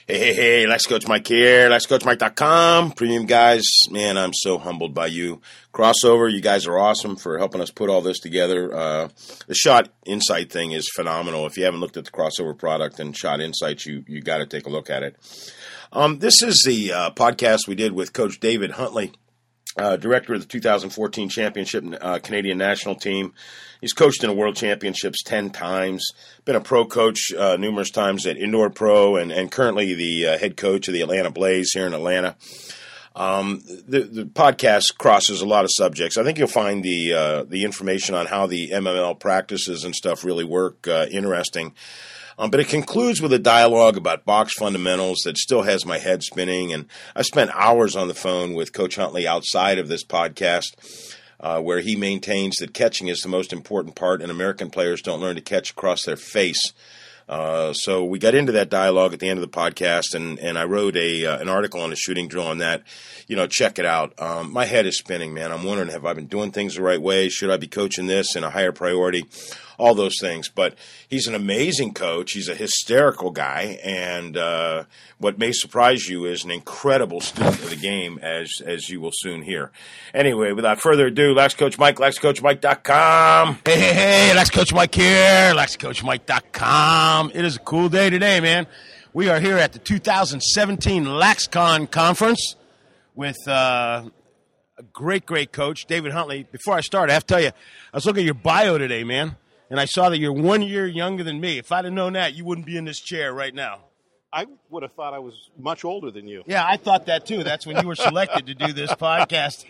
Hey, Let's Coach Mike here. Let'sCoachMike.com. Premium guys, man, I'm so humbled by you. Crossover, you guys are awesome for helping us put all this together. The Shot Insight thing is phenomenal. If you haven't looked at the Crossover product and Shot Insights, you got to take a look at it. This is the podcast we did with Coach David Huntley, director of the 2014 championship Canadian national team. He's coached in the World Championships 10 times, been a pro coach numerous times at Indoor Pro, and currently the head coach of the Atlanta Blaze here in Atlanta. The podcast crosses a lot of subjects. I think you'll find the information on how the MML practices and stuff really work interesting. But it concludes with a dialogue about box fundamentals that still has my head spinning. And I spent hours on the phone with Coach Huntley outside of this podcast, where he maintains that catching is the most important part, and American players don't learn to catch across their face. So we got into that dialogue at the end of the podcast, and I wrote an article on the shooting drill on that. Check it out. My head is spinning, man. I'm wondering, have I been doing things the right way? Should I be coaching this in a higher priority? All those things. But he's an amazing coach. He's a hysterical guy, and what may surprise you is an incredible student of the game, as you will soon hear. Anyway, without further ado, Let's Coach Mike, Let'sCoachMike.com. Hey, Let's Coach Mike here, Let'sCoachMike.com. It is a cool day today, man. We are here at the 2017 LaxCon Conference with a great coach, David Huntley. Before I start, I have to tell you, I was looking at your bio today, man, and I saw that you're 1 year younger than me. If I'd have known that, you wouldn't be in this chair right now. I would have thought I was much older than you. Yeah, I thought that too. That's when you were selected to do this podcast.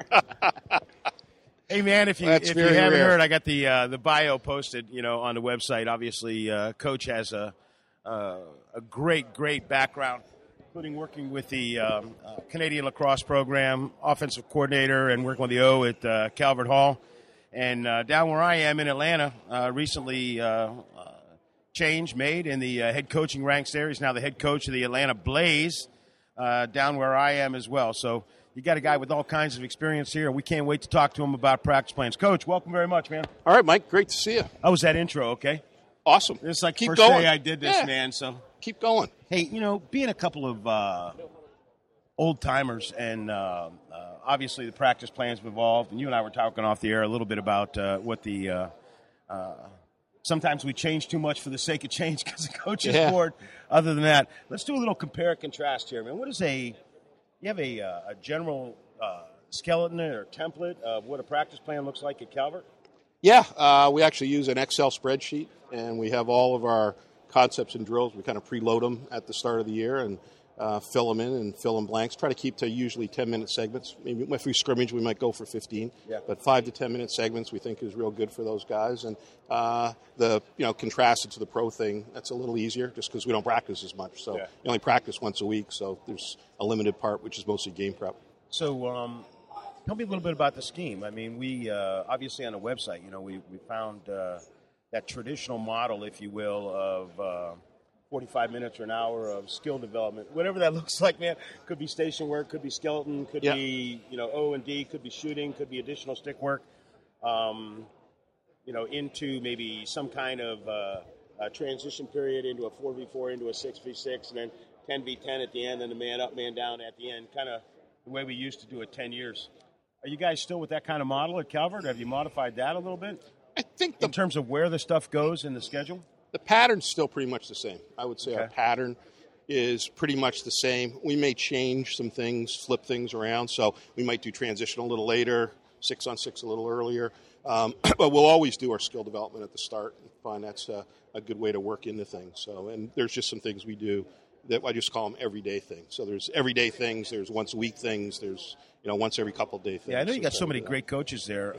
Hey, man, if you haven't heard, I got the bio posted, on the website. Obviously, Coach has a great background, including working with the Canadian lacrosse program, offensive coordinator, and working with the O at Calvert Hall. And down where I am in Atlanta, recently change made in the head coaching ranks there. He's now the head coach of the Atlanta Blaze down where I am as well. So you got a guy with all kinds of experience here. We can't wait to talk to him about practice plans. Coach, welcome very much, man. All right, Mike, great to see you. How was that intro, okay? Awesome. It's like Keep first going. day I did this, man. So keep going. Hey, being a couple of old-timers and obviously the practice plans have evolved, and you and I were talking off the air a little bit about what the sometimes we change too much for the sake of change because the coach is bored. Other than that, let's do a little compare and contrast here, man. You have a general skeleton or template of what a practice plan looks like at Calvert? Yeah, we actually use an Excel spreadsheet, and we have all of our concepts and drills. We kind of preload them at the start of the year and fill them in and fill in blanks. Try to keep to usually 10-minute segments. Maybe if we scrimmage, we might go for 15. Yeah. But 5 to 10-minute segments we think is real good for those guys. And contrasted to the pro thing, that's a little easier just because we don't practice as much. So we only practice once a week. So there's a limited part, which is mostly game prep. So tell me a little bit about the scheme. I mean, we obviously on the website, we found that traditional model, if you will, of 45 minutes or an hour of skill development, whatever that looks like, man. Could be station work, could be skeleton, could be, O&D, could be shooting, could be additional stick work, into maybe some kind of a transition period into a 4v4, into a 6v6, and then 10v10 at the end, and a man up, man down at the end, kind of the way we used to do it 10 years. Are you guys still with that kind of model at Calvert? Have you modified that a little bit? I think in terms of where the stuff goes in the schedule? The pattern's still pretty much the same. I would say our pattern is pretty much the same. We may change some things, flip things around. So we might do transition a little later, 6-on-6 a little earlier. But we'll always do our skill development at the start and find that's a good way to work into things. So, and there's just some things we do that I just call them everyday things. So there's everyday things, there's once a week things, there's once every couple of day things. Yeah, I know you got so many great coaches there.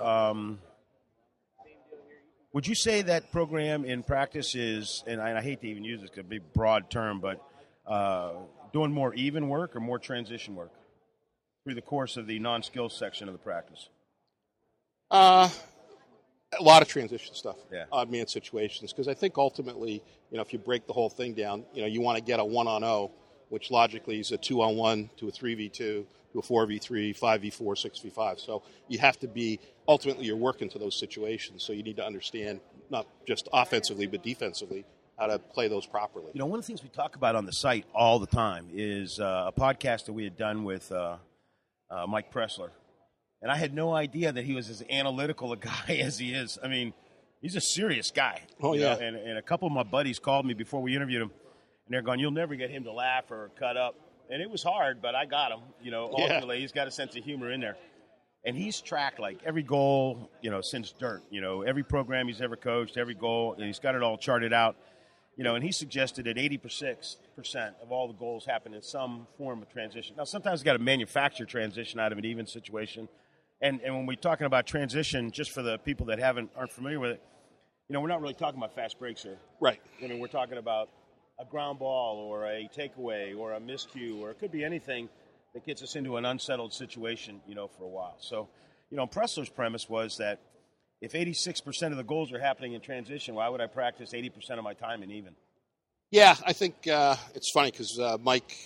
Would you say that program in practice is, and I hate to even use this because it's a big, broad term, but doing more even work or more transition work through the course of the non-skills section of the practice? A lot of transition stuff, odd man situations, because I think ultimately, if you break the whole thing down, you want to get a 1-on-0, which logically is a 2-on-1 to a 3v2 to a 4v3, 5v4, 6v5. So you have to be, ultimately you're working to those situations. So you need to understand not just offensively but defensively how to play those properly. You know, one of the things we talk about on the site all the time is a podcast that we had done with Mike Pressler. And I had no idea that he was as analytical a guy as he is. I mean, he's a serious guy. Oh, yeah. And a couple of my buddies called me before we interviewed him, and they're going, you'll never get him to laugh or cut up. And it was hard, but I got him. You know, ultimately, he's got a sense of humor in there. And he's tracked, like, every goal, you know, since dirt. You know, every program he's ever coached, every goal, and he's got it all charted out. You know, and he suggested that 86% of all the goals happen in some form of transition. Now, sometimes you got to manufacture transition out of an even situation. And when we're talking about transition, just for the people that aren't familiar with it, you know, we're not really talking about fast breaks here. Right. I mean, we're talking about a ground ball or a takeaway or a miscue, or it could be anything that gets us into an unsettled situation, you know, for a while. So, you know, Pressler's premise was that if 86% of the goals are happening in transition, why would I practice 80% of my time in even? Yeah, I think it's funny because Mike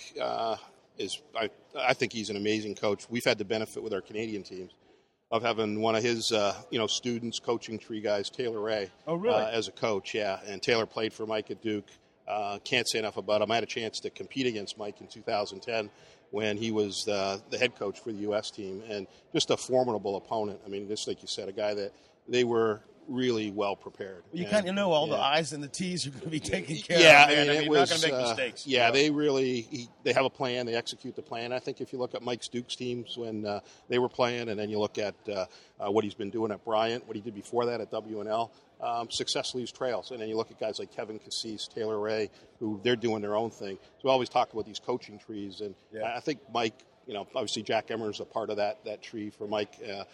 I think he's an amazing coach. We've had the benefit with our Canadian teams of having one of his, students, coaching tree guys, Taylor Ray. Oh, really? As a coach, yeah. And Taylor played for Mike at Duke. Can't say enough about him. I had a chance to compete against Mike in 2010 when he was the head coach for the U.S. team, and just a formidable opponent. I mean, just like you said, a guy that they were really well prepared. Well, you kind of know all the I's and the T's are going to be taken care of. Yeah, Man. and I mean, it you're was, not going to make mistakes. Yeah, you know? they have a plan. They execute the plan. I think if you look at Mike's Duke's teams when they were playing, and then you look at what he's been doing at Bryant, what he did before that at WNL, success leaves trails. And then you look at guys like Kevin Cassis, Taylor Ray, who they're doing their own thing. So we always talk about these coaching trees, and I think Mike, you know, obviously Jack Emmer's a part of that tree for Mike.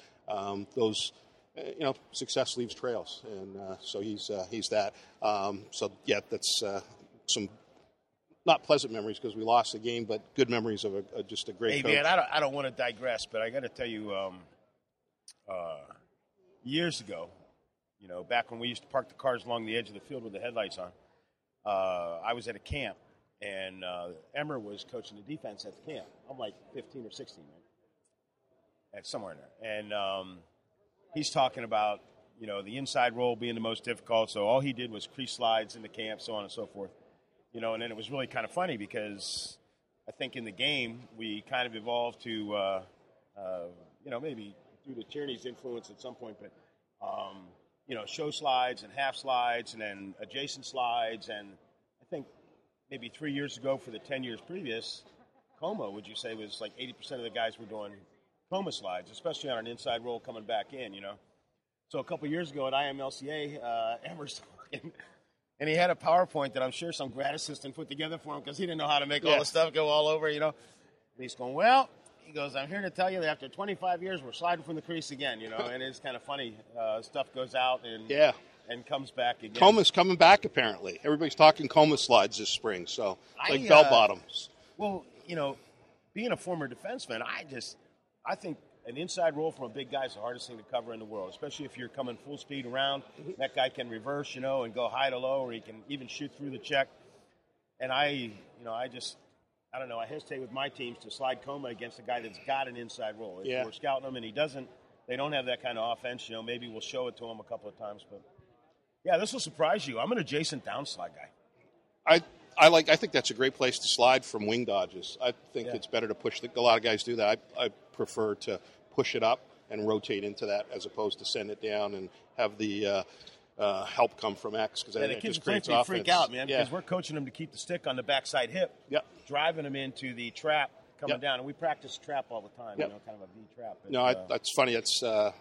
Success leaves trails, and so he's that. That's some not pleasant memories because we lost the game, but good memories of just a great coach. Hey, man, I don't want to digress, but I got to tell you, years ago, you know, back when we used to park the cars along the edge of the field with the headlights on, I was at a camp, and Emmer was coaching the defense at the camp. I'm like 15 or 16, right? At somewhere in there, and he's talking about, you know, the inside roll being the most difficult, so all he did was crease slides in the camp, so on and so forth. You know, and then it was really kind of funny because I think in the game we kind of evolved to, maybe due to Tierney's influence at some point, but, show slides and half slides and then adjacent slides. And I think maybe 3 years ago for the 10 years previous, Coma, would you say, was like 80% of the guys were doing Coma slides, especially on an inside roll coming back in, you know. So a couple years ago at IMLCA, Emmer's talking, and he had a PowerPoint that I'm sure some grad assistant put together for him because he didn't know how to make all the stuff go all over, you know. And he's going, he goes, I'm here to tell you that after 25 years, we're sliding from the crease again, you know. And it's kind of funny. Stuff goes out and comes back again. Coma's coming back, apparently. Everybody's talking Coma slides this spring, so like bell bottoms. Well, you know, being a former defenseman, I think an inside roll from a big guy is the hardest thing to cover in the world, especially if you're coming full speed around. That guy can reverse, you know, and go high to low, or he can even shoot through the check. And I don't know, I hesitate with my teams to slide Coma against a guy that's got an inside roll. If we're scouting him and they don't have that kind of offense, you know, maybe we'll show it to him a couple of times. But, yeah, this will surprise you. I'm an adjacent downslide guy. I think that's a great place to slide from wing dodges. I think it's better to push. A lot of guys do that. I prefer to push it up and rotate into that as opposed to send it down and have the help come from X, because I think it just creates offense. Freak out, man, because we're coaching them to keep the stick on the backside hip, driving them into the trap coming down, and we practice trap all the time, you know, kind of a V trap. But, that's funny. It's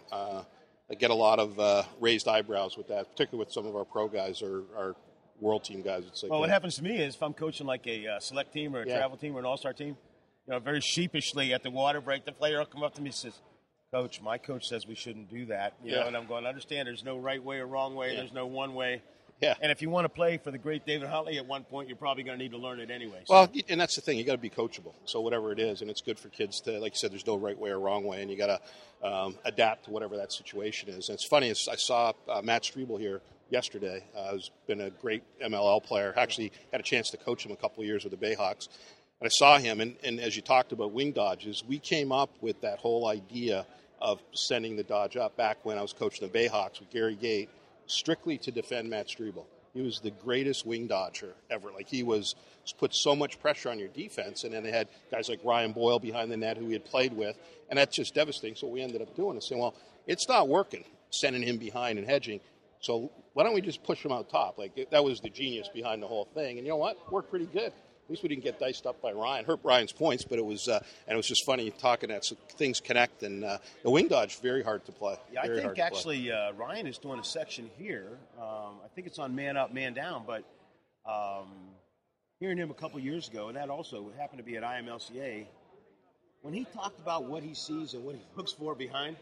I get a lot of raised eyebrows with that, particularly with some of our pro guys or our world team guys. It's like, what happens to me is if I'm coaching like a select team or a travel team or an all-star team, you know, very sheepishly at the water break, the player will come up to me and says, Coach, my coach says we shouldn't do that. You know, and I'm going, understand there's no right way or wrong way. There's no one way. Yeah. And if you want to play for the great David Huntley at one point, you're probably going to need to learn it anyway. So. Well, and that's the thing. You got to be coachable. So whatever it is, and it's good for kids to, like you said, there's no right way or wrong way, and you got to adapt to whatever that situation is. And it's funny. I saw Matt Strebel here yesterday. He's been a great MLL player. Actually had a chance to coach him a couple of years with the Bayhawks. And I saw him, and as you talked about wing dodges, we came up with that whole idea of sending the dodge up back when I was coaching the Bayhawks with Gary Gate, strictly to defend Matt Strebel. He was the greatest wing dodger ever. Like, he was put so much pressure on your defense, and then they had guys like Ryan Boyle behind the net who he had played with, and that's just devastating. So what we ended up doing is saying, well, it's not working, sending him behind and hedging, so why don't we just push him out top? Like, that was the genius behind the whole thing, and you know what? Worked pretty good. At least we didn't get diced up by Ryan. Hurt Ryan's points, but it was just funny talking that so things connect. And the wing dodge, very hard to play. Yeah, I think actually Ryan is doing a section here. I think it's on man up, man down. But hearing him a couple years ago, and that also happened to be at IMLCA, when he talked about what he sees and what he looks for behind,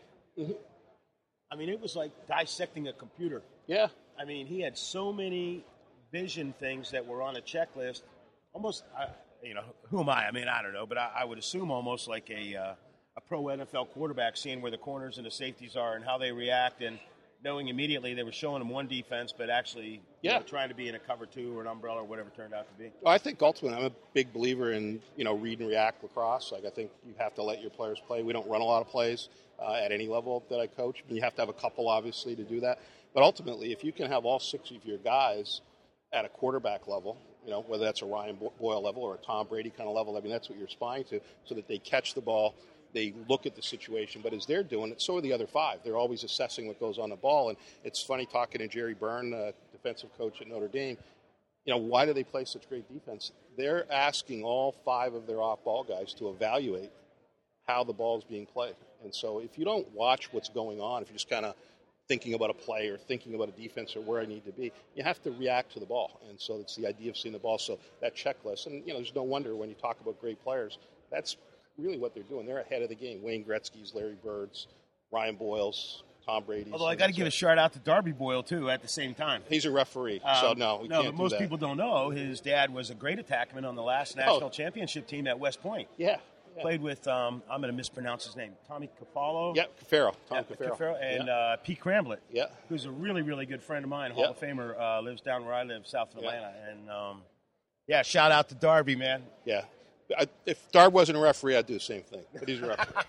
I mean, it was like dissecting a computer. Yeah. I mean, he had so many vision things that were on a checklist. Almost, who am I? I mean, I don't know, but I would assume almost like a pro NFL quarterback, seeing where the corners and the safeties are and how they react, and knowing immediately they were showing him one defense, but actually trying to be in a cover two or an umbrella or whatever it turned out to be. Well, I think ultimately I'm a big believer in, read and react lacrosse. Like, I think you have to let your players play. We don't run a lot of plays at any level that I coach. You have to have a couple, obviously, to do that. But ultimately, if you can have all 6 of your guys at a quarterback level, whether that's a Ryan Boyle level or a Tom Brady kind of level, I mean, that's what you're aspiring to, so that they catch the ball, they look at the situation. But as they're doing it, so are the other 5. They're always assessing what goes on the ball. And it's funny talking to Jerry Byrne, defensive coach at Notre Dame. Why do they play such great defense? They're asking all 5 of their off-ball guys to evaluate how the ball is being played. And so if you don't watch what's going on, if you're just kind of thinking about a play or thinking about a defense or where I need to be, you have to react to the ball. And so it's the idea of seeing the ball. So that checklist, and there's no wonder when you talk about great players, that's really what they're doing. They're ahead of the game. Wayne Gretzky's, Larry Bird's, Ryan Boyle's, Tom Brady's. Although I got to give a shout out to Darby Boyle too at the same time. He's a referee, so no, we can't but most people don't know his dad was a great attackman on the last national championship team at West Point. Yeah. Played with, I'm going to mispronounce his name, Tommy Cavallo. Yeah, Caffaro. Tom Caffaro. And Pete Cramblett, who's a really, really good friend of mine, Hall of Famer, lives down where I live, south of Atlanta. And, shout out to Darby, man. Yeah. If Darb wasn't a referee, I'd do the same thing. But he's a referee.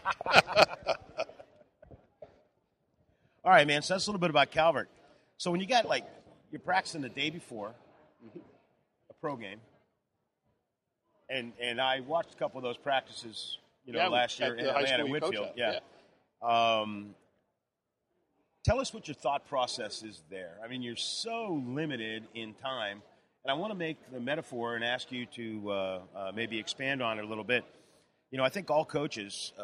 All right, man, so that's a little bit about Calvert. So when you got, you're practicing the day before a pro game, and I watched a couple of those practices, last year in Atlanta, Whitfield. Tell us what your thought process is there. I mean, you're so limited in time, and I want to make the metaphor and ask you to maybe expand on it a little bit. I think all coaches,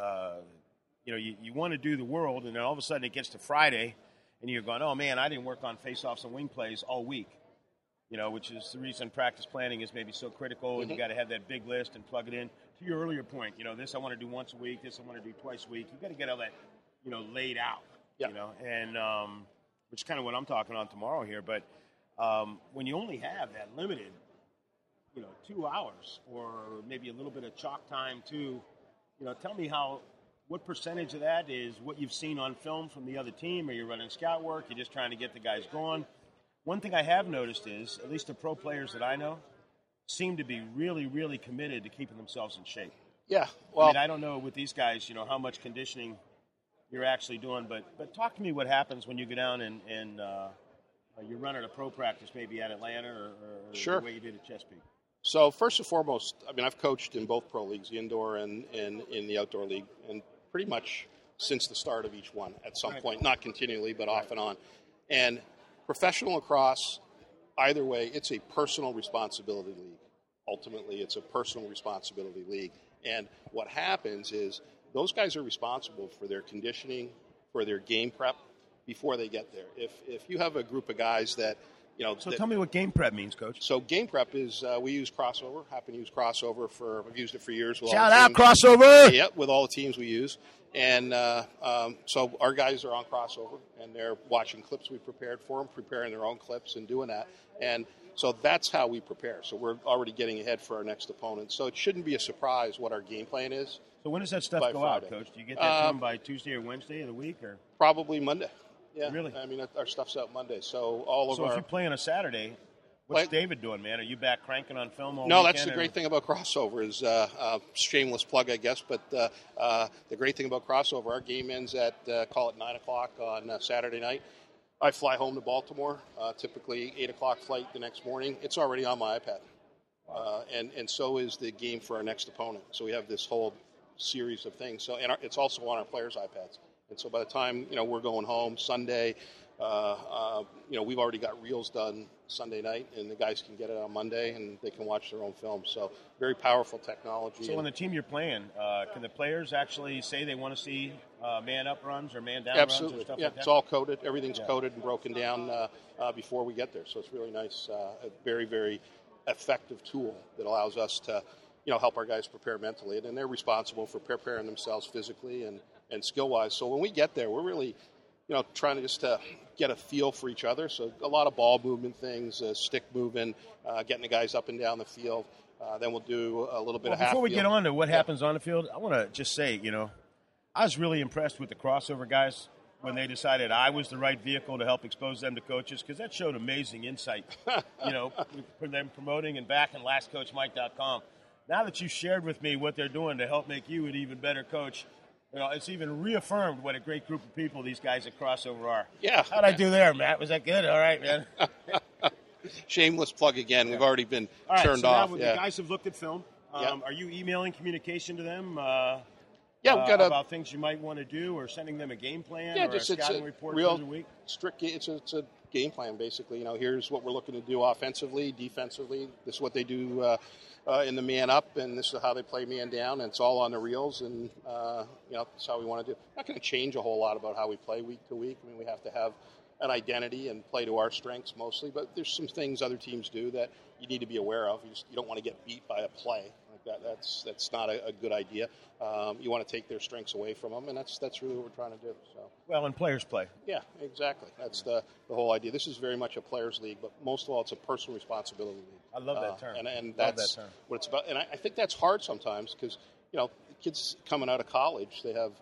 you want to do the world, and then all of a sudden it gets to Friday, and you're going, oh, man, I didn't work on face-offs and wing plays all week. Which is the reason practice planning is maybe so critical, and you got to have that big list and plug it in. To your earlier point, this I want to do once a week, this I want to do twice a week. You got to get all that, laid out. And which is kind of what I'm talking on tomorrow here. But when you only have that limited, 2 hours or maybe a little bit of chalk time too, tell me what percentage of that is what you've seen on film from the other team? Are you running scout work? You're just trying to get the guys going? One thing I have noticed is, at least the pro players that I know, seem to be really, really committed to keeping themselves in shape. Yeah, well, I don't know with these guys, how much conditioning you're actually doing, but talk to me what happens when you go down and you're running a pro practice maybe at Atlanta or sure. The way you did at Chesapeake. So first and foremost, I've coached in both pro leagues, the indoor and in the outdoor league, and pretty much since the start of each one at some point, not continually, but off and on. And professional lacrosse, either way, it's a personal responsibility league. Ultimately, it's a personal responsibility league. And what happens is those guys are responsible for their conditioning, for their game prep before they get there. If you have a group of guys that, So tell me what game prep means, Coach. So game prep is, we use Crossover, happen to use Crossover I've used it for years. Shout out, Crossover! Yep, with all the teams we use. And so our guys are on Crossover, and they're watching clips we prepared for them, preparing their own clips and doing that. And so that's how we prepare. So we're already getting ahead for our next opponent. So it shouldn't be a surprise what our game plan is. So when does that stuff go out, Coach? Do you get that to them by Tuesday or Wednesday of the week? Or probably Monday. Yeah, really? Our stuff's out Monday. So if you play on a Saturday, what's David doing, man? Are you back cranking on film all No, weekend? That's the great thing about Crossover is shameless plug, I guess. But the great thing about Crossover, our game ends at, call it 9 o'clock on Saturday night. I fly home to Baltimore, typically 8 o'clock flight the next morning. It's already on my iPad. And so is the game for our next opponent. So we have this whole series of things. So it's also on our players' iPads. And so by the time, we're going home Sunday, we've already got reels done Sunday night, and the guys can get it on Monday, and they can watch their own film. So very powerful technology. So on the team you're playing, can the players actually say they want to see man-up runs or man-down Absolutely. runs or stuff yeah, like that? it's all coded. Everything's coded and broken down before we get there. So it's really nice. A very, very effective tool that allows us to, help our guys prepare mentally. And they're responsible for preparing themselves physically and skill-wise. So when we get there, we're really trying to just get a feel for each other. So a lot of ball movement things, stick moving, getting the guys up and down the field. Then we'll do a little bit of half before we field. get on to what happens on the field, I want to just say, I was really impressed with the crossover guys when they decided I was the right vehicle to help expose them to coaches, because that showed amazing insight, for them promoting and backing lastcoachmike.com. Now that you shared with me what they're doing to help make you an even better coach, it's even reaffirmed what a great group of people these guys at Crossover are. Yeah. How'd I do there, Matt? Was that good? All right, man. Shameless plug again. Yeah. We've already been turned so off. Now the guys have looked at film. Are you emailing communication to them? We've got about things you might want to do, or sending them a game plan, or a scouting report real through the week? Strict. It's a game plan, basically. Here's what we're looking to do offensively, defensively. This is what they do in the man up, and this is how they play man down. And it's all on the reels, and that's how we want to do. Not going to change a whole lot about how we play week to week. I mean, we have to have an identity and play to our strengths mostly. But there's some things other teams do that you need to be aware of. You don't want to get beat by a play. That's not a good idea. You want to take their strengths away from them, and that's really what we're trying to do. So. Well, and players play. Yeah, exactly. That's the whole idea. This is very much a players' league, but most of all, it's a personal responsibility league. I love that term. And that's what it's about. And I think that's hard sometimes because, the kids coming out of college, they have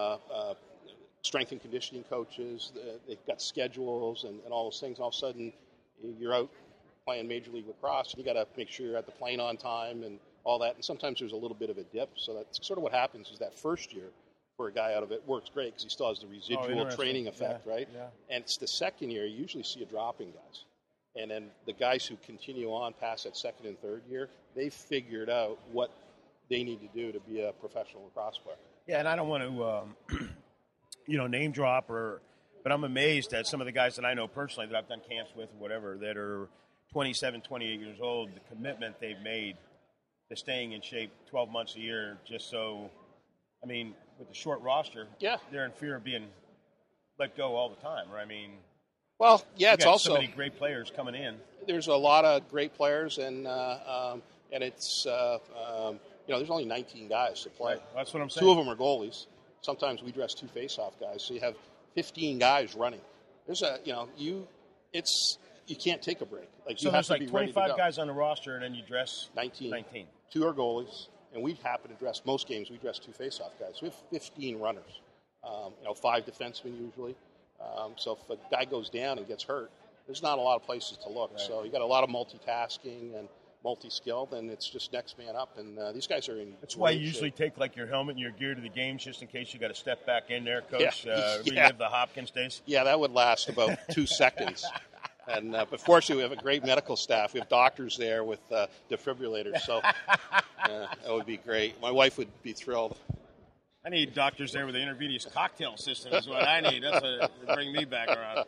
strength and conditioning coaches, they've got schedules and all those things. All of a sudden, you're out playing Major League Lacrosse, and you got to make sure you're at the plane on time and all that, and sometimes there's a little bit of a dip. So that's sort of what happens is that first year for a guy out of it works great because he still has the residual training effect, right? Yeah. And it's the second year, you usually see a drop in guys. And then the guys who continue on past that second and third year, they've figured out what they need to do to be a professional lacrosse player. Yeah, and I don't want to, name drop, but I'm amazed at some of the guys that I know personally that I've done camps with or whatever that are 27, 28 years old, the commitment they've made to staying in shape 12 months a year just so, with the short roster, they're in fear of being let go all the time, right? Well, yeah, it's also so many great players coming in. There's a lot of great players, and it's there's only 19 guys to play. Right. That's what I'm saying. 2 of them are goalies. Sometimes we dress 2 face-off guys, so you have 15 guys running. There's you can't take a break. So there's 25 guys on the roster, and then you dress 19. 2 are goalies, and we happen to dress most games. We dress 2 face-off guys. We have 15 runners. 5 defensemen usually. So if a guy goes down and gets hurt, there's not a lot of places to look. Right. So you got a lot of multitasking and multi-skilled, and it's just next man up. And these guys are in. That's why you usually take your helmet and your gear to the games just in case you got to step back in there, Coach. Relive the Hopkins days. Yeah, that would last about 2 seconds. And but fortunately, we have a great medical staff. We have doctors there with defibrillators, so that would be great. My wife would be thrilled. I need doctors there with an intravenous cocktail system is what I need. That's what to bring me back around.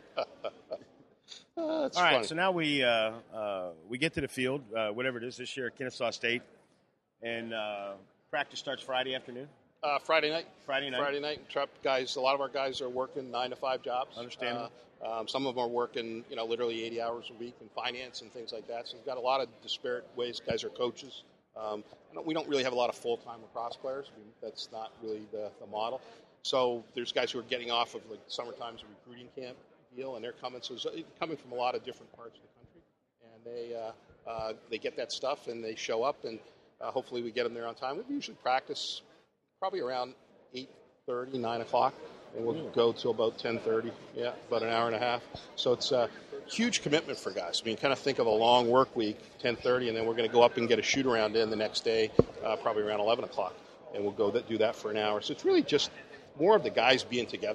All right, funny. So now we get to the field, whatever it is this year at Kennesaw State, and practice starts Friday afternoon. Friday night. Friday night. Guys, a lot of our guys are working 9 to 5 jobs. Understandable. Some of them are working, literally 80 hours a week in finance and things like that. So we've got a lot of disparate ways. Guys are coaches. We don't really have a lot of full-time lacrosse players. That's not really the model. So there's guys who are getting off of summertime's recruiting camp deal, and they're coming. So it's coming from a lot of different parts of the country, and they get that stuff and they show up, and hopefully we get them there on time. We usually practice probably around 8:30, 9 o'clock, and we'll go till about 10:30. Yeah, about an hour and a half. So it's a huge commitment for guys. Kind of think of a long work week, 10:30, and then we're going to go up and get a shoot around in the next day, probably around 11 o'clock, and we'll go do that for an hour. So it's really just more of the guys being together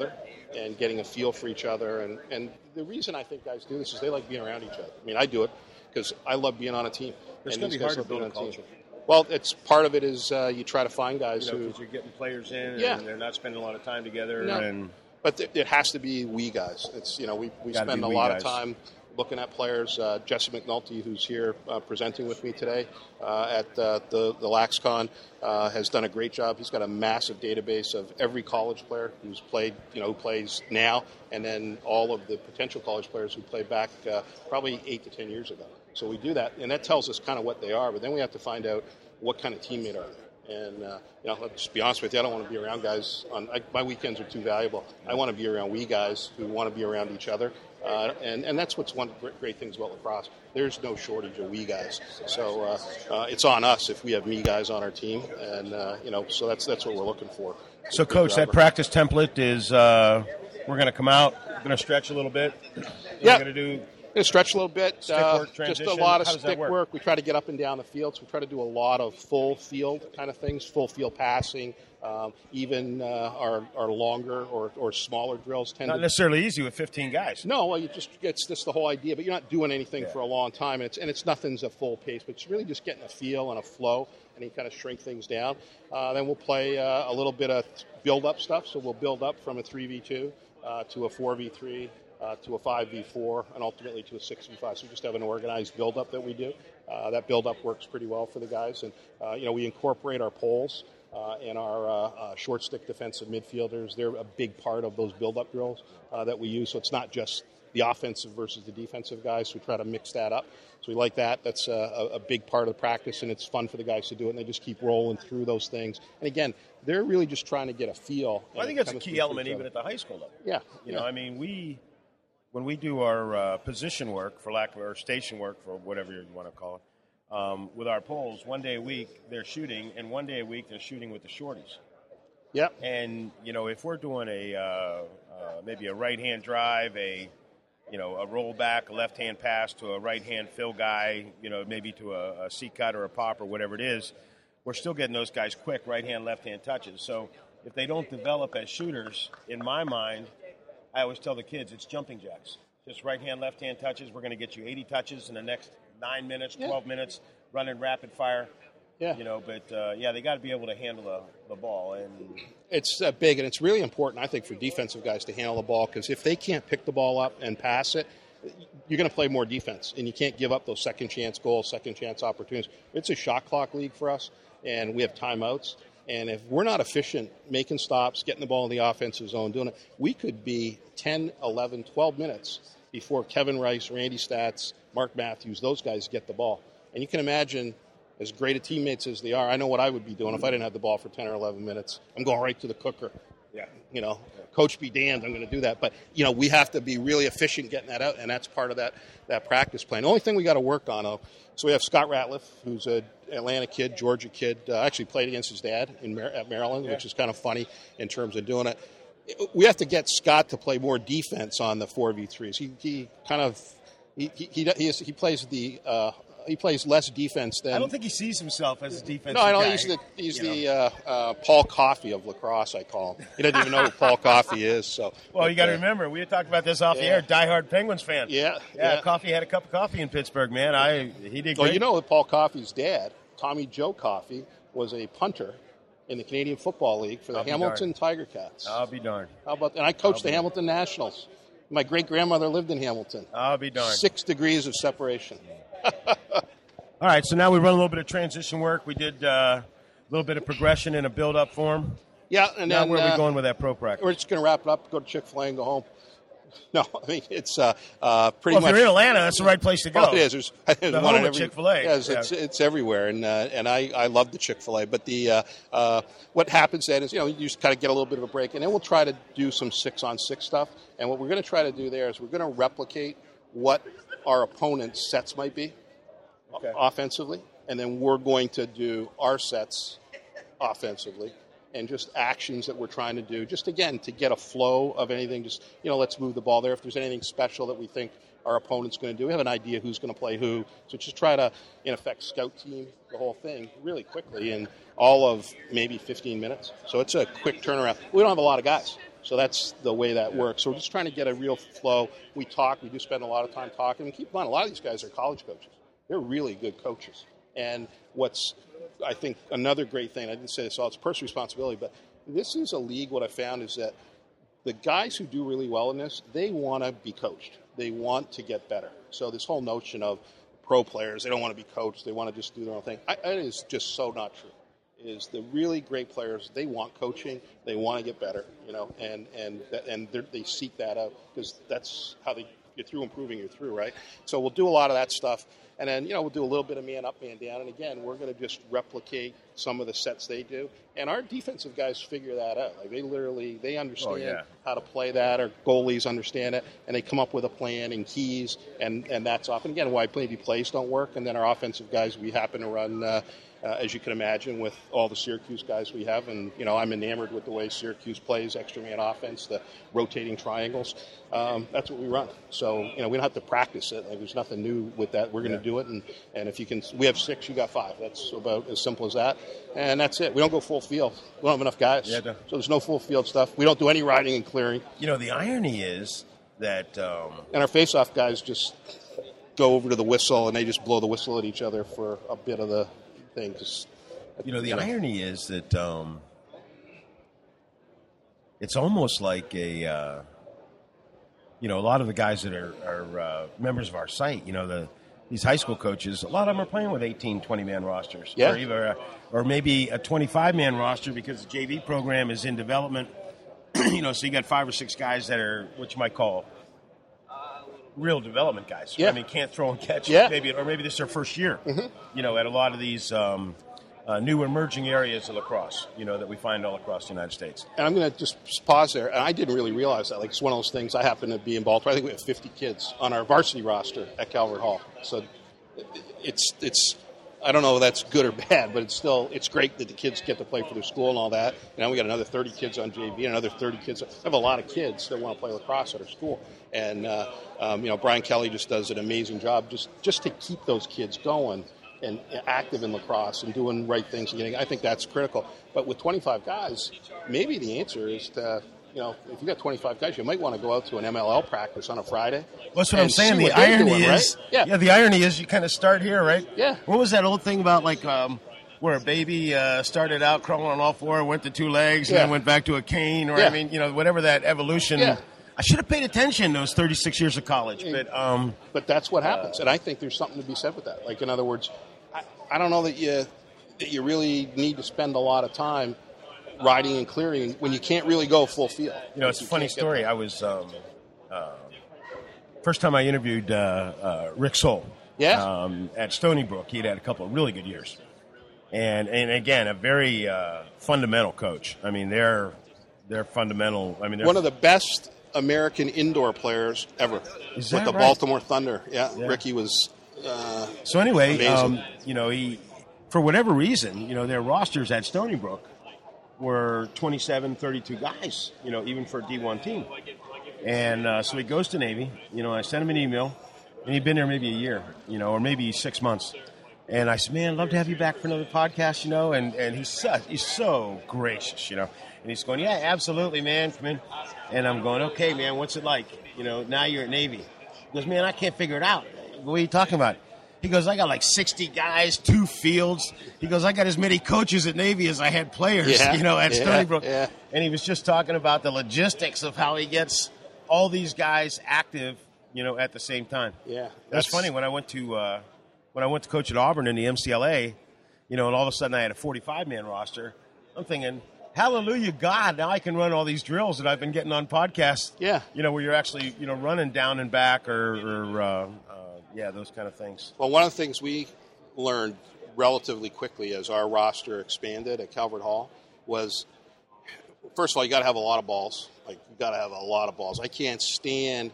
and getting a feel for each other. And the reason I think guys do this is they like being around each other. I mean, I do it because I love being on a team. It's going to be hard to build a culture. Well, it's part of it is you try to find guys who... Because you're getting players in, Yeah. and they're not spending a lot of time together. No. And But it has to be we guys. It's we spend a lot of time looking at players. Jesse McNulty, who's here presenting with me today at the LaxCon, has done a great job. He's got a massive database of every college player who's played, who plays now, and then all of the potential college players who played back probably 8 to 10 years ago. So we do that, and that tells us kind of what they are. But then we have to find out what kind of teammate are they. And, let's be honest with you, I don't want to be around guys my weekends are too valuable. I want to be around we guys who want to be around each other. And that's what's one of the great things about lacrosse. There's no shortage of we guys. So it's on us if we have me guys on our team. And, so that's what we're looking for. so, Coach, that practice template is we're going to come out, going to stretch a little bit. Yeah. We're going to do Going to stretch a little bit. Stick work, just a transition. lot of How does that stick work? work. We try to get up and down the field. So we try to do a lot of full field kind of things, full field passing. Even our longer or smaller drills tend not to necessarily easy with 15 guys. No, well, it's just the whole idea. But you're not doing anything for a long time, and it's nothing's a full pace. But it's really just getting a feel and a flow, and you kind of shrink things down. Then we'll play a little bit of build-up stuff. So we'll build up from a 3v2 to a 4v3 to a 5v4, and ultimately to a 6v5. So we just have an organized build-up that we do. That build-up works pretty well for the guys, and we incorporate our poles. And our short stick defensive midfielders, they're a big part of those build-up drills that we use. So it's not just the offensive versus the defensive guys. So we try to mix that up. So we like that. That's a big part of the practice, and it's fun for the guys to do it. And they just keep rolling through those things. And again, they're really just trying to get a feel. Well, I think that's a key element even at the high school level. Yeah. I mean, when we do our position work, or station work, for whatever you want to call it, with our poles, one day a week they're shooting, and one day a week they're shooting with the shorties. Yep. And if we're doing maybe a right hand drive, a rollback, a left hand pass to a right hand fill guy, maybe to a C cut or a pop or whatever it is, we're still getting those guys quick right hand, left hand touches. So if they don't develop as shooters, in my mind, I always tell the kids it's jumping jacks. Just right hand, left hand touches. We're going to get you 80 touches in the next 9 minutes, 12 minutes, running rapid fire. Yeah. But they got to be able to handle the ball. And it's big, and it's really important, I think, for defensive guys to handle the ball, because if they can't pick the ball up and pass it, you're going to play more defense, and you can't give up those second chance goals, second chance opportunities. It's a shot clock league for us, and we have timeouts. And if we're not efficient making stops, getting the ball in the offensive zone, doing it, we could be 10, 11, 12 minutes before Kevin Rice, Randy Stats, Mark Matthews, those guys get the ball. And you can imagine, as great a teammates as they are, I know what I would be doing if I didn't have the ball for 10 or 11 minutes. I'm going right to the cooker. Yeah. Coach be damned, I'm going to do that. But, we have to be really efficient getting that out, and that's part of that practice plan. The only thing we got to work on, so we have Scott Ratliff, who's an Atlanta kid, Georgia kid, actually played against his dad at Maryland, which is kind of funny in terms of doing it. We have to get Scott to play more defense on the 4v3s. He plays he plays less defense than. I don't think he sees himself as a defensive No, I know guy. he's the Paul Coffey of lacrosse. I call him. He doesn't even know who Paul Coffey is. So. Well, you got to remember, we had talked about this off the air. Diehard Penguins fan. Yeah. Coffey had a cup of coffee in Pittsburgh, man. He did great. Well, Paul Coffey's dad, Tommy Joe Coffey, was a punter in the Canadian Football League for the Hamilton Tiger Cats. I'll be darned. How about? And I coached the Hamilton Nationals. My great-grandmother lived in Hamilton. I'll be darned. 6 degrees of separation. All right, so now we run a little bit of transition work. We did a little bit of progression in a build-up form. Yeah, and now then where are we going with that pro practice? We're just going to wrap it up, go to Chick-fil-A and go home. No, I mean, it's pretty much. If you're in Atlanta, that's the right place to go. Well, it is. There's the one home in of Chick-fil-A. Yes, it's everywhere, and I love the Chick-fil-A. But what happens then is, you just kind of get a little bit of a break, and then we'll try to do some 6-on-6 stuff. And what we're going to try to do there is we're going to replicate what our opponent's sets might be offensively, and then we're going to do our sets offensively. And just actions that we're trying to do, just again to get a flow of anything. Just let's move the ball there. If there's anything special that we think our opponent's going to do, we have an idea who's going to play who. So just try to, in effect, scout team the whole thing really quickly in all of maybe 15 minutes. So it's a quick turnaround. We don't have a lot of guys. So that's the way that works. So we're just trying to get a real flow. We talk. We do spend a lot of time talking. And keep in mind, a lot of these guys are college coaches. They're really good coaches. And what's, I think, another great thing, I didn't say this all, it's personal responsibility, but this is a league, what I found is that the guys who do really well in this, they want to be coached. They want to get better. So this whole notion of pro players, they don't want to be coached, they want to just do their own thing, it is just so not true. Is the really great players, they want coaching, they want to get better, and they seek that out because that's how you're through improving, you're through, right? So we'll do a lot of that stuff, and then we'll do a little bit of man up, man down, and again, we're going to just replicate some of the sets they do, and our defensive guys figure that out. Like they understand how to play that. Our goalies understand it, and they come up with a plan and keys, and that's often again why maybe plays don't work, and then our offensive guys we happen to run. As you can imagine, with all the Syracuse guys we have, and I'm enamored with the way Syracuse plays extra man offense, the rotating triangles. That's what we run. So we don't have to practice it. Like, there's nothing new with that. We're going to do it, and if you can, we have 6, you got 5. That's about as simple as that, and that's it. We don't go full field. We don't have enough guys, so there's no full field stuff. We don't do any riding and clearing. The irony is that, and our face-off guys just go over to the whistle and they just blow the whistle at each other for a bit of the. The irony is that it's almost like a lot of the guys that are members of our site, these high school coaches, a lot of them are playing with 18, 20-man rosters, or maybe a 25-man roster because the JV program is in development. So you got 5 or 6 guys that are what you might call real development guys. Yeah. I mean, can't throw and catch. Yeah. Maybe this is their first year. Mm-hmm. At a lot of these new emerging areas of lacrosse. That we find all across the United States. And I'm going to just pause there. And I didn't really realize that. Like, it's one of those things. I happen to be in Baltimore. I think we have 50 kids on our varsity roster at Calvert Hall. So it's. I don't know if that's good or bad, but it's great that the kids get to play for their school and all that. Now we got another 30 kids on JV, another 30 kids. I have a lot of kids that want to play lacrosse at our school. And, Brian Kelly just does an amazing job just to keep those kids going and active in lacrosse and doing right things. I think that's critical. But with 25 guys, maybe the answer is to, if you got 25 guys, you might want to go out to an MLL practice on a Friday. That's what I'm saying. The irony is, right? The irony is you kind of start here, right? Yeah. What was that old thing about, like, where a baby started out crawling on all four, went to 2 legs, and then went back to a cane, or whatever that evolution. Yeah. I should have paid attention those 36 years of college, but that's what happens, and I think there's something to be said with that. Like, in other words, I don't know that you really need to spend a lot of time riding and clearing when you can't really go full field. It's a funny story. I was first time I interviewed Rick Sohl. At Stony Brook. He'd had a couple of really good years, and again a very fundamental coach. I mean, they're fundamental. I mean, they're one of the best American indoor players ever with the Baltimore Thunder. Yeah, Ricky was. So anyway, amazing. He, for whatever reason, their rosters at Stony Brook were 27, 32 guys, even for a D1 team. And so he goes to Navy. I sent him an email, and he'd been there maybe a year, or maybe 6 months. And I said, man, I'd love to have you back for another podcast, and he's so gracious, And he's going, yeah, absolutely, man, come in. And I'm going, okay, man, what's it like? Now you're at Navy. He goes, man, I can't figure it out. What are you talking about? He goes, I got like 60 guys, 2 fields. He goes, I got as many coaches at Navy as I had players, at Stony Brook. Yeah. And he was just talking about the logistics of how he gets all these guys active, at the same time. Yeah. That's funny. When I went to coach at Auburn in the MCLA, and all of a sudden I had a 45-man roster, I'm thinking, hallelujah, God, now I can run all these drills that I've been getting on podcasts. Yeah. Where you're actually, running down and back or those kind of things. Well, one of the things we learned relatively quickly as our roster expanded at Calvert Hall was, first of all, you got to have a lot of balls. Like, you got to have a lot of balls. I can't stand.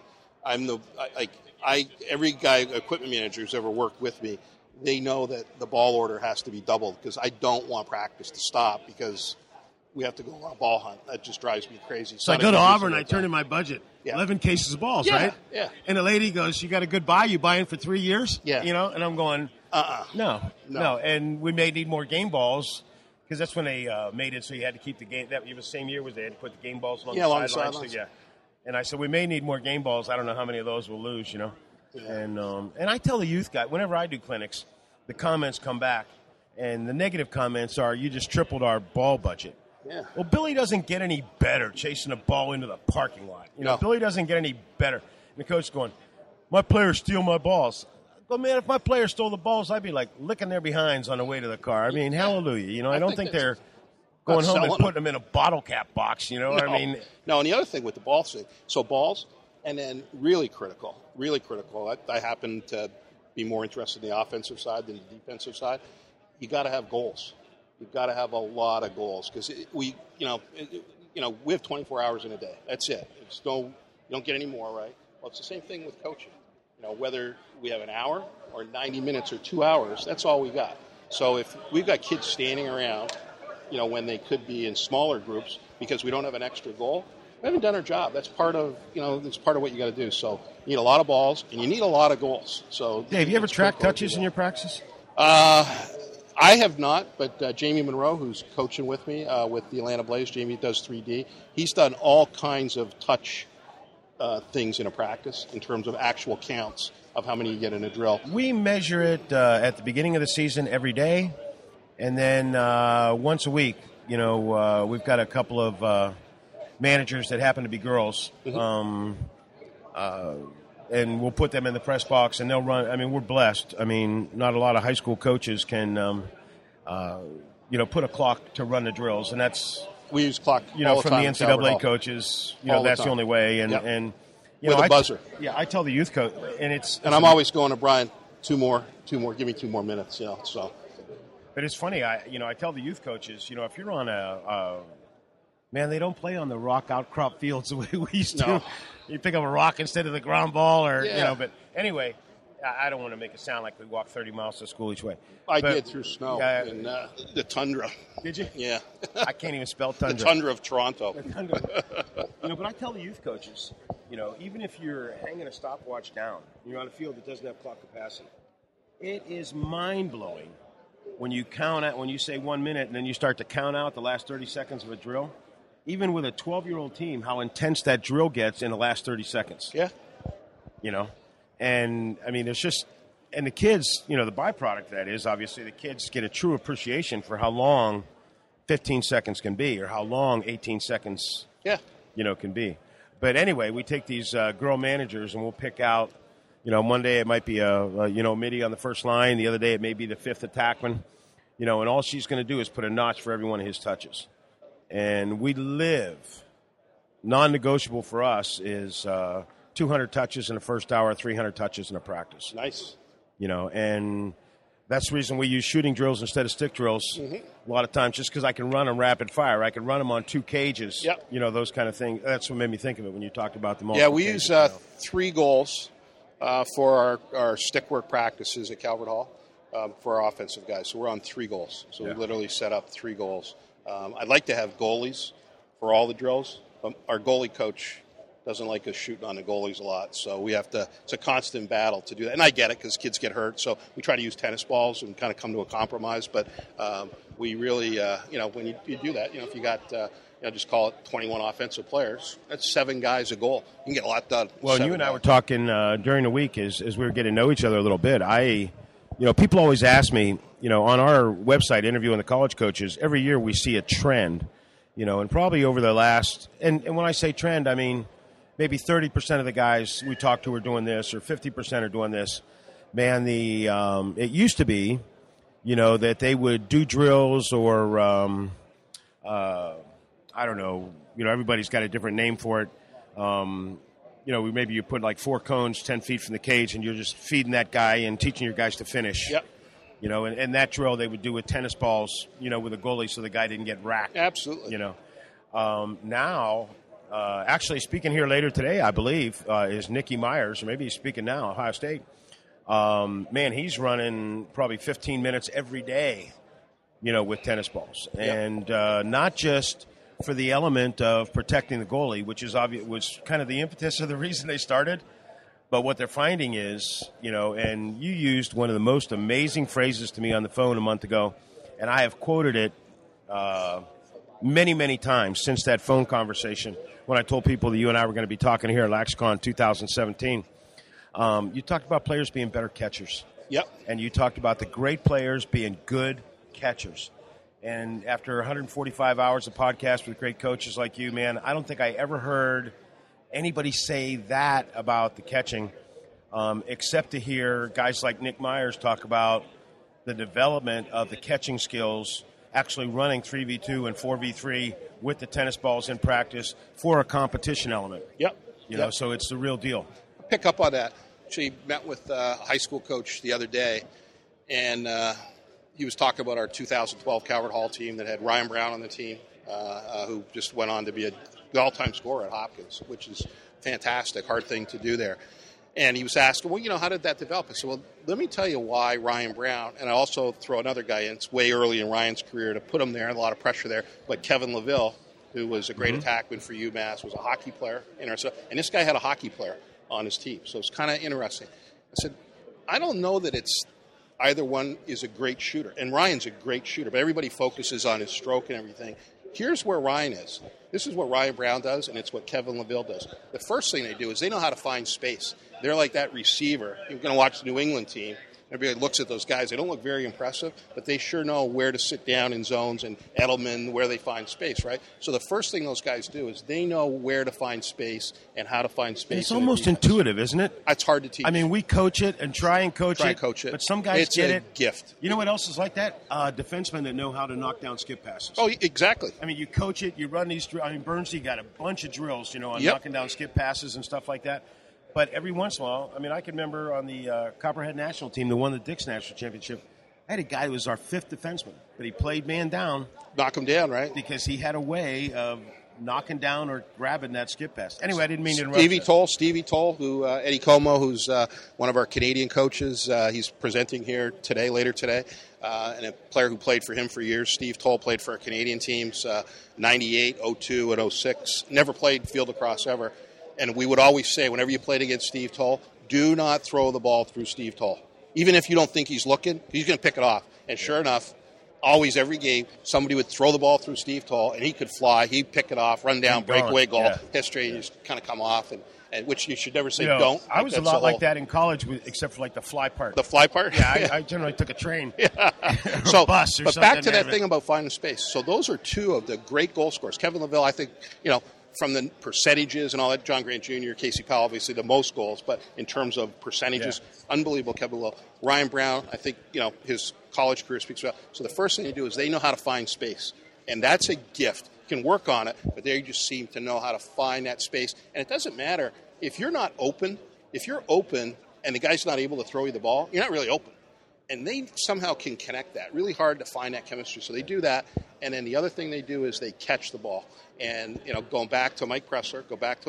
Every guy, equipment manager who's ever worked with me, they know that the ball order has to be doubled because I don't want practice to stop because we have to go on a ball hunt. That just drives me crazy. So I go to Auburn, I turn in my budget. 11 cases of balls, right? Yeah. And the lady goes, you got a good buy? You buying for 3 years? Yeah. And I'm going, no. And we may need more game balls, because that's when they made it so you had to keep the game. That was the same year was they had to put the game balls along along the the sidelines. sidelines. So, yeah. And I said, we may need more game balls. I don't know how many of those we'll lose, you know. Yeah. And I tell the youth guy, whenever I do clinics, the comments come back. And the negative comments are, you just tripled our ball budget. Yeah. Well, Billy doesn't get any better chasing a ball into the parking lot. You know, No. Billy doesn't get any better. And the coach is going, my players steal my balls. But, man, if my players stole the balls, I'd be, like, licking their behinds on the way to the car. I mean, hallelujah. You know, I don't think they're going home and putting them in a bottle cap box, you know what I mean? No, and the other thing with the ball thing, so balls, and then really critical. I happen to be more interested in the offensive side than the defensive side. You got to have goals. You've got to have a lot of goals because we have 24 hours in a day. That's it. You don't get any more, right? Well, it's the same thing with coaching. You know, whether we have an hour or 90 minutes or 2 hours, that's all we got. So if we've got kids standing around, you know, when they could be in smaller groups because we don't have an extra goal, we haven't done our job. That's part of what you got to do. So you need a lot of balls and you need a lot of goals. So Dave, you ever track touches in your practice? I have not, but Jamie Monroe, who's coaching with me with the Atlanta Blaze, Jamie does 3D. He's done all kinds of touch things in a practice in terms of actual counts of how many you get in a drill. We measure it at the beginning of the season every day, and then once a week. You know, we've got a couple of managers that happen to be girls, and we'll put them in the press box, and they'll run. I mean, we're blessed. I mean, not a lot of high school coaches can, put a clock to run the drills, and that's we use clock. You know, all the from time the at Calvert NCAA Hall. coaches, you All know, the that's the time. only way. And Yep. and you With know, a buzzer. I tell the youth coach, and I'm always going to Brian. Two more. Give me 2 more minutes. You know, so. But it's funny. I tell the youth coaches, you know, if you're on man, they don't play on the rock outcrop fields the way we used to. No. You pick up a rock instead of the ground ball, or Yeah. you know. But anyway, I don't want to make it sound like we walk 30 miles to school each way. I But- did through snow in the tundra. Did you? Yeah. I can't even spell The tundra. tundra of Toronto. You know, but I tell the youth coaches, you know, even if you're hanging a stopwatch down, you're on a field that doesn't have clock capacity, it is mind-blowing when you say 1 minute and then you start to count out the last 30 seconds of a drill. Even with a 12-year-old team, how intense that drill gets in the last 30 seconds. Yeah. You know? And, I mean, and the kids, you know, the byproduct of that is, obviously, the kids get a true appreciation for how long 15 seconds can be or how long 18 seconds Yeah. you know, can be. But anyway, we take these girl managers and we'll pick out, you know, one day it might be a midi on the first line. The other day it may be the fifth attackman, you know, and all she's going to do is put a notch for every one of his touches. And we live, non-negotiable for us is 200 touches in the first hour, 300 touches in a practice. Nice. You know, and that's the reason we use shooting drills instead of stick drills a lot of times, just because I can run them rapid fire. I can run them on 2 cages, Yep. you know, those kind of things. That's what made me think of it when you talked about the Yeah, we use 3 goals for our stick work practices at Calvert Hall for our offensive guys. So we're on 3 goals. So we literally set up 3 goals. I'd like to have goalies for all the drills. Our goalie coach doesn't like us shooting on the goalies a lot, so we have to. It's a constant battle to do that, and I get it because kids get hurt. So we try to use tennis balls and kind of come to a compromise. But we really, when you do that, if you got, just call it 21 offensive players. That's 7 guys a goal. You can get a lot done. Well, you and I were talking during the week as we were getting to know each other a little bit. People always ask me, on our website, Interviewing the College Coaches, every year we see a trend, and probably over the last, and when I say trend, I mean maybe 30% of the guys we talk to are doing this, or 50% are doing this. Man, it used to be, that they would do drills or, I don't know, everybody's got a different name for it. Maybe you put like 4 cones 10 feet from the cage and you're just feeding that guy and teaching your guys to finish. Yep. And that drill they would do with tennis balls, with a goalie so the guy didn't get racked. Absolutely. Now, actually speaking here later today, I believe, is Nicky Myers, or maybe he's speaking now, Ohio State. Man, he's running probably 15 minutes every day, with tennis balls. Yep. And not just for the element of protecting the goalie, which is obvious, was kind of the impetus of the reason they started. But what they're finding is, and you used one of the most amazing phrases to me on the phone a month ago, and I have quoted it many, many times since that phone conversation when I told people that you and I were going to be talking here at LaxCon 2017. You talked about players being better catchers. Yep. And you talked about the great players being good catchers. And after 145 hours of podcast with great coaches like you, man, I don't think I ever heard anybody say that about the catching, except to hear guys like Nick Myers talk about the development of the catching skills, actually running 3v2 and 4v3 with the tennis balls in practice for a competition element. Yep. You know, so it's the real deal. Pick up on that. Actually met with a high school coach the other day, and he was talking about our 2012 Calvert Hall team that had Ryan Brown on the team, who just went on to be the all-time scorer at Hopkins, which is fantastic, hard thing to do there. And he was asked, well, you know, how did that develop? I said, well, let me tell you why Ryan Brown, and I also throw another guy in. It's way early in Ryan's career to put him there, a lot of pressure there. But Kevin LaVille, who was a great attackman for UMass, was a hockey player. And this guy had a hockey player on his team. So it's kind of interesting. I said, I don't know that it's either one is a great shooter. And Ryan's a great shooter, but everybody focuses on his stroke and everything. Here's where Ryan is. This is what Ryan Brown does, and it's what Kevin LaVille does. The first thing they do is they know how to find space. They're like that receiver. You're going to watch the New England team. Everybody looks at those guys. They don't look very impressive, but they sure know where to sit down in zones, and Edelman, where they find space, right? So the first thing those guys do is they know where to find space and how to find space. It's almost intuitive, isn't it? It's hard to teach. I mean, we coach it and try and coach it, but some guys get it. It's a gift. You know what else is like that? Defensemen that know how to knock down skip passes. Oh, exactly. I mean, you coach it, you run these. I mean, Bernstein got a bunch of drills, on knocking down skip passes and stuff like that. But every once in a while, I mean, I can remember on the Copperhead national team that won the Dix National Championship, I had a guy who was our fifth defenseman, but he played man down. Knock him down, right? Because he had a way of knocking down or grabbing that skip pass. Anyway, I didn't mean to interrupt. Stevie Toll, who Eddie Como, who's one of our Canadian coaches, he's presenting here later today, and a player who played for him for years. Steve Toll played for our Canadian teams, 98, 02, and 06. Never played field lacrosse ever. And we would always say, whenever you played against Steve Toll, do not throw the ball through Steve Toll. Even if you don't think he's looking, he's going to pick it off. And sure enough, always every game, somebody would throw the ball through Steve Toll, and he could fly. He'd pick it off, run down, breakaway goal, history, and just kind of come off, and which you should never say don't. I was a lot like that in college, except for like the fly part. The fly part? Yeah, I generally took a train or a bus or but something. But back to that thing about finding space. So those are two of the great goal scorers. Kevin LaVille, I think, from the percentages and all that, John Grant Jr., Casey Powell, obviously the most goals, but in terms of percentages, unbelievable Kevin LaVille. Ryan Brown, I think, his college career speaks about. So the first thing they do is they know how to find space, and that's a gift. You can work on it, but they just seem to know how to find that space. And it doesn't matter if you're not open. If you're open and the guy's not able to throw you the ball, you're not really open. And they somehow can connect that. Really hard to find that chemistry. So they do that. And then the other thing they do is they catch the ball. And, going back to Mike Pressler,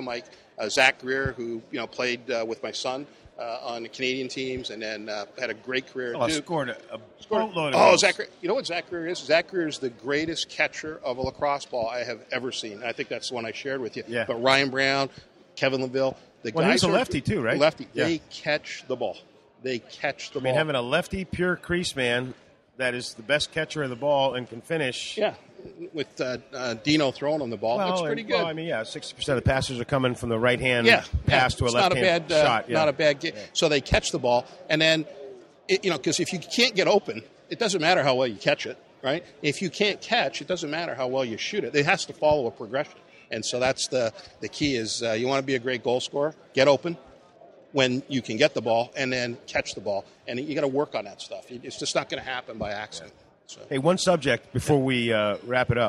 Zach Greer, who, played with my son on the Canadian teams and then had a great career. Scored a boatload of goals. Zach Greer. You know what Zach Greer is? Zach Greer is the greatest catcher of a lacrosse ball I have ever seen. I think that's the one I shared with you. Yeah. But Ryan Brown, Kevin LaVille, he's a lefty too, right? Lefty. Yeah. They catch the ball. They catch the ball. Having a lefty pure crease man that is the best catcher of the ball and can finish. Yeah, with Dino throwing on the ball, that's pretty good. Well, 60% of the passes are coming from the right hand pass to a left hand shot. Not a bad game. So they catch the ball, and then, because if you can't get open, it doesn't matter how well you catch it, right? If you can't catch, it doesn't matter how well you shoot it. It has to follow a progression. And so that's the key is you want to be a great goal scorer, get open when you can get the ball, and then catch the ball. And you got to work on that stuff. It's just not going to happen by accident. So. Hey, one subject before we wrap it up.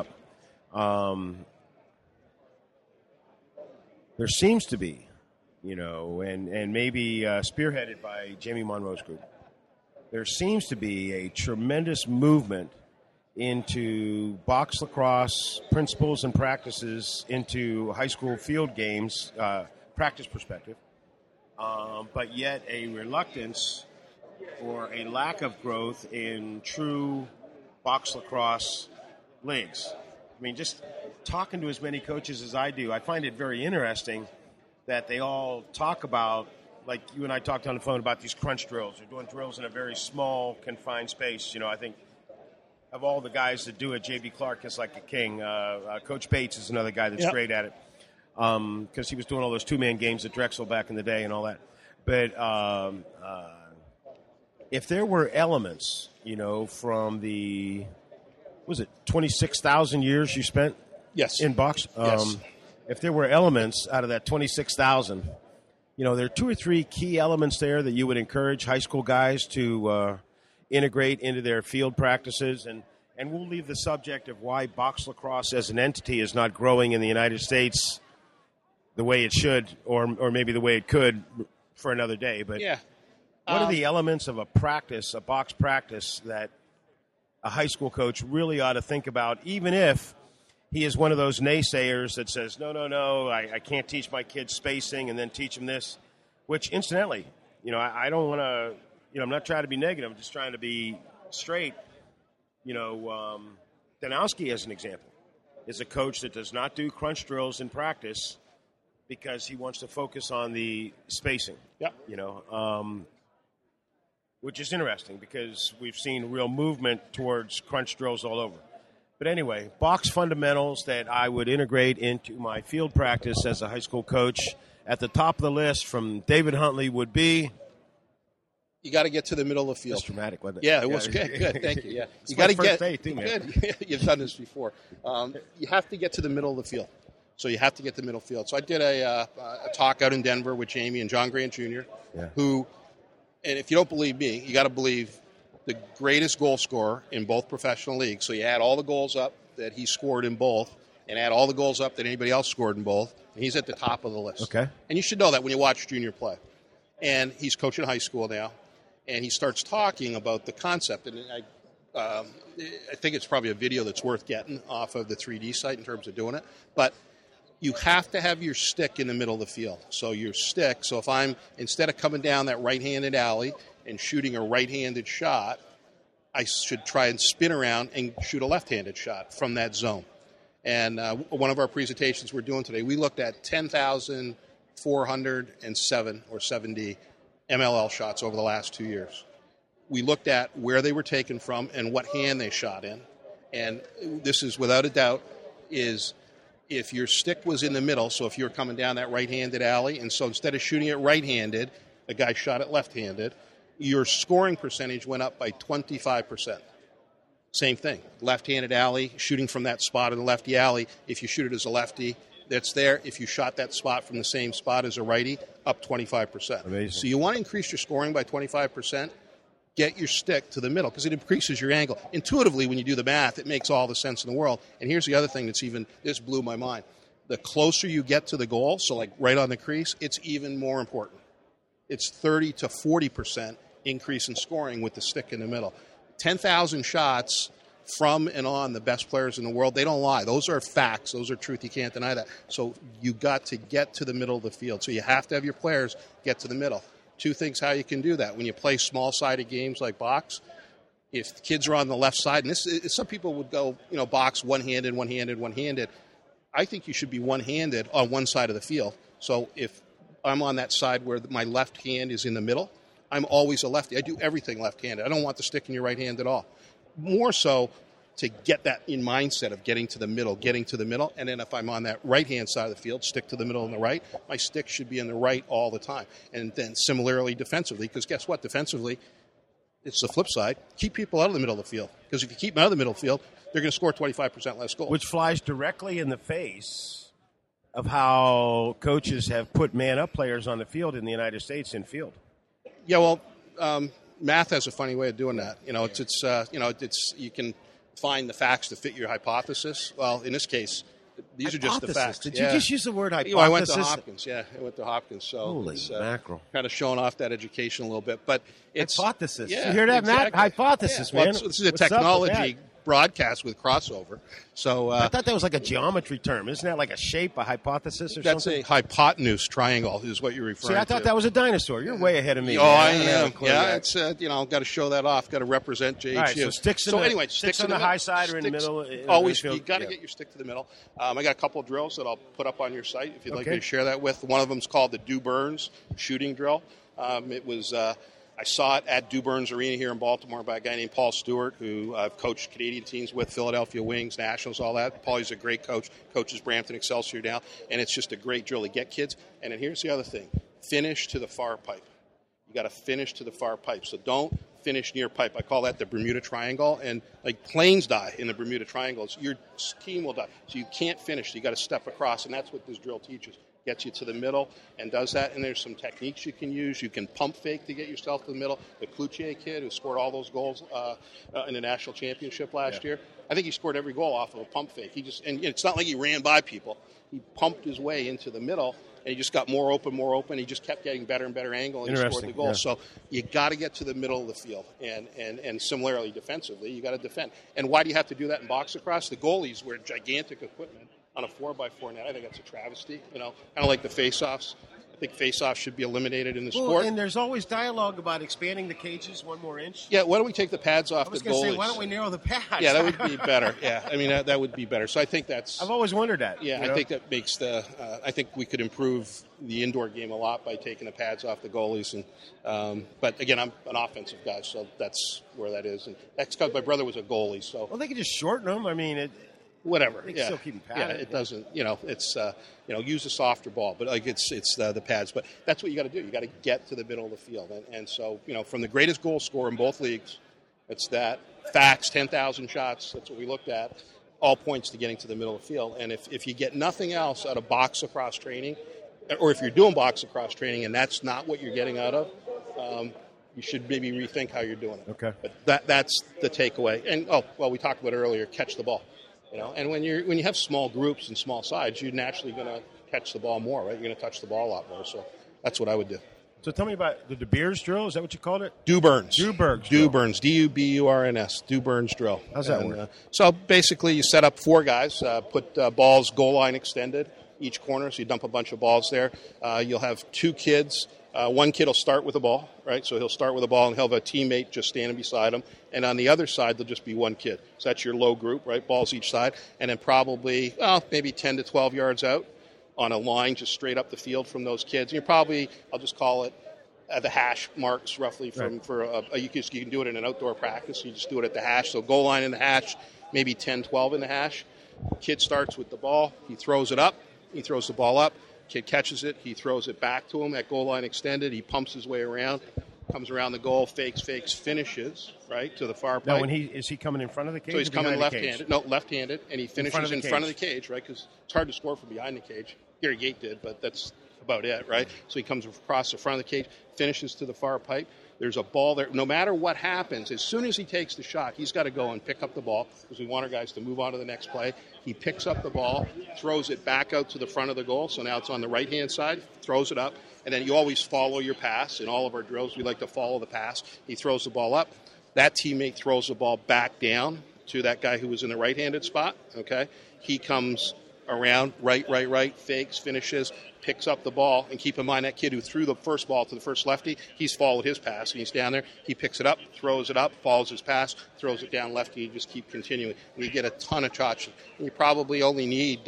There seems to be, and maybe spearheaded by Jamie Monroe's group, there seems to be a tremendous movement into box lacrosse principles and practices into high school field games, practice perspective. But yet a reluctance or a lack of growth in true box lacrosse leagues. I mean, just talking to as many coaches as I do, I find it very interesting that they all talk about, like you and I talked on the phone about these crunch drills. They're doing drills in a very small, confined space. I think of all the guys that do it, J.B. Clark is like a king. Coach Bates is another guy that's great at it because he was doing all those two-man games at Drexel back in the day and all that. But if there were elements, from the, was it 26,000 years you spent in box? Yes. If there were elements out of that 26,000, there are 2 or 3 key elements there that you would encourage high school guys to integrate into their field practices. And we'll leave the subject of why box lacrosse as an entity is not growing in the United States the way it should or maybe the way it could for another day. But what are the elements of a box practice that a high school coach really ought to think about, even if he is one of those naysayers that says, no, I can't teach my kids spacing and then teach them this, which, incidentally, I don't want to, I'm not trying to be negative. I'm just trying to be straight. Danowski, as an example, is a coach that does not do crunch drills in practice because he wants to focus on the spacing. Which is interesting because we've seen real movement towards crunch drills all over. But anyway, box fundamentals that I would integrate into my field practice as a high school coach. At the top of the list from David Huntley would be... You got to get to the middle of the field. That's dramatic, wasn't it? Yeah, it was good. Good, thank you. Yeah, you got to get good. You've done this before. You have to get to the middle of the field. So you have to get to the middle field. So I did a talk out in Denver with Jamie and John Grant Jr., who, and if you don't believe me, you got to believe the greatest goal scorer in both professional leagues. So you add all the goals up that he scored in both, and add all the goals up that anybody else scored in both, and he's at the top of the list. Okay. And you should know that when you watch Junior play. And he's coaching high school now. And he starts talking about the concept, and I think it's probably a video that's worth getting off of the 3D site in terms of doing it. But you have to have your stick in the middle of the field. So your stick, so if I'm, instead of coming down that right-handed alley and shooting a right-handed shot, I should try and spin around and shoot a left-handed shot from that zone. And one of our presentations we're doing today, we looked at 10,407 or 70 MLL shots over the last 2 years. We looked at where they were taken from and what hand they shot in. And this is, without a doubt, is if your stick was in the middle, so if you're coming down that right-handed alley, and so instead of shooting it right-handed, a guy shot it left-handed, your scoring percentage went up by 25%. Same thing. Left-handed alley, shooting from that spot in the lefty alley, if you shoot it as a lefty, that's there. If you shot that spot from the same spot as a righty, up 25%. Amazing. So you want to increase your scoring by 25%, get your stick to the middle because it increases your angle. Intuitively, when you do the math, it makes all the sense in the world. And here's the other thing this blew my mind. The closer you get to the goal, so like right on the crease, it's even more important. It's 30 to 40% increase in scoring with the stick in the middle. 10,000 shots from and on the best players in the world, they don't lie. Those are facts. Those are truth. You can't deny that. So you got to get to the middle of the field. So you have to have your players get to the middle. 2 things how you can do that. When you play small-sided games like box, if the kids are on the left side, and some people would go, box one-handed, one-handed, one-handed. I think you should be one-handed on one side of the field. So if I'm on that side where my left hand is in the middle, I'm always a lefty. I do everything left-handed. I don't want the stick in your right hand at all. More so to get that in mindset of getting to the middle. And then if I'm on that right-hand side of the field, stick to the middle and the right, my stick should be in the right all the time. And then similarly defensively, because guess what? Defensively, it's the flip side. Keep people out of the middle of the field. Because if you keep them out of the middle of the field, they're going to score 25% less goals. Which flies directly in the face of how coaches have put man-up players on the field in the United States in field. Yeah, well, math has a funny way of doing that. It's you can find the facts to fit your hypothesis. Well, in this case, these are just the facts. Did you just use the word hypothesis? I went to Hopkins. Yeah, I went to Hopkins. So holy mackerel! Kind of showing off that education a little bit, but it's hypothesis. Yeah, you hear that, exactly. Matt? Hypothesis, yeah. man. Well, this is a technology broadcast with crossover. So I thought that was like a geometry term. Isn't that like a shape, a hypothesis, or that's something? That's a hypotenuse triangle is what you're referring to. See, I thought that was a dinosaur. You're way ahead of me. Oh, I am. Yeah, it's got to show that off. Got to represent JHU. All right, so sticks on the high side or in the middle. Always, you got to get your stick to the middle. I got a couple of drills that I'll put up on your site if you'd like me to share that with. One of them is called the Do Burns shooting drill. It was I saw it at Du Burns Arena here in Baltimore by a guy named Paul Stewart, who I've coached Canadian teams with, Philadelphia Wings, Nationals, all that. Paul's a great coach, coaches Brampton Excelsior now, and it's just a great drill to get kids. And then here's the other thing, finish to the far pipe. You got to finish to the far pipe. So don't finish near pipe. I call that the Bermuda Triangle, and like planes die in the Bermuda Triangle. Your team will die. So you can't finish. So you got to step across, and that's what this drill teaches. Gets you to the middle and does that. And there's some techniques you can use. You can pump fake to get yourself to the middle. The Cloutier kid who scored all those goals in the national championship last year, I think he scored every goal off of a pump fake. And it's not like he ran by people. He pumped his way into the middle, and he just got more open. He just kept getting better and better angle, and he scored the goal. Yeah. So you got to get to the middle of the field. And similarly, defensively, you got to defend. And why do you have to do that in box lacrosse? The goalies wear gigantic equipment on a 4x4 net. I think that's a travesty, kind of like the face-offs. I think face-offs should be eliminated in the sport. And there's always dialogue about expanding the cages 1 more inch. Yeah, why don't we take the pads off the goalies? I was going to say, why don't we narrow the pads? Yeah, that would be better. Yeah, I mean, that would be better. So I think that's... I've always wondered that. Yeah, I think that makes I think we could improve the indoor game a lot by taking the pads off the goalies. But again, I'm an offensive guy, so that's where that is. And that's because my brother was a goalie, so... Well, they could just shorten them. I mean, whatever. They can still keep them padded. Yeah, it doesn't. It's use a softer ball, but like it's the pads. But that's what you got to do. You got to get to the middle of the field, and so from the greatest goal scorer in both leagues, it's that facts 10,000 shots. That's what we looked at. All points to getting to the middle of the field. And if you get nothing else out of box lacrosse training, or if you're doing box lacrosse training and that's not what you're getting out of, you should maybe rethink how you're doing it. Okay. But that's the takeaway. And we talked about it earlier. Catch the ball. And when you have small groups and small sides, you're naturally going to catch the ball more, right? You're going to touch the ball a lot more. So that's what I would do. So tell me about the De Beers drill. Is that what you called it? Du Burns. Du Burns. DUBURNS. Du Burns drill. How's that work? So basically, you set up 4 guys, put balls goal line extended each corner. So you dump a bunch of balls there. You'll have 2 kids. One kid will start with a ball, right? So he'll start with a ball, and he'll have a teammate just standing beside him. And on the other side, there'll just be 1 kid. So that's your low group, right? Balls each side. And then probably, maybe 10 to 12 yards out on a line just straight up the field from those kids. And you're probably, I'll just call it, the hash marks roughly you can do it in an outdoor practice. You just do it at the hash. So goal line in the hash, maybe 10, 12 in the hash. Kid starts with the ball. He throws it up. He throws the ball up. Kid catches it. He throws it back to him at goal line extended. He pumps his way around, comes around the goal, fakes, finishes, right, to the far pipe. Now, is he coming in front of the cage? So he's coming left-handed. No, left-handed, and he finishes in front of the cage, right, because it's hard to score from behind the cage. Gary Gate did, but that's about it, right? So he comes across the front of the cage, finishes to the far pipe. There's a ball there. No matter what happens, as soon as he takes the shot, he's got to go and pick up the ball because we want our guys to move on to the next play. He picks up the ball, throws it back out to the front of the goal. So now it's on the right-hand side, throws it up. And then you always follow your pass. In all of our drills, we like to follow the pass. He throws the ball up. That teammate throws the ball back down to that guy who was in the right-handed spot, okay? He comes around, right, fakes, finishes, picks up the ball, and keep in mind that kid who threw the first ball to the first lefty, he's followed his pass, and he's down there. He picks it up, throws it up, follows his pass, throws it down lefty, you just keep continuing. And you get a ton of shots. You probably only need,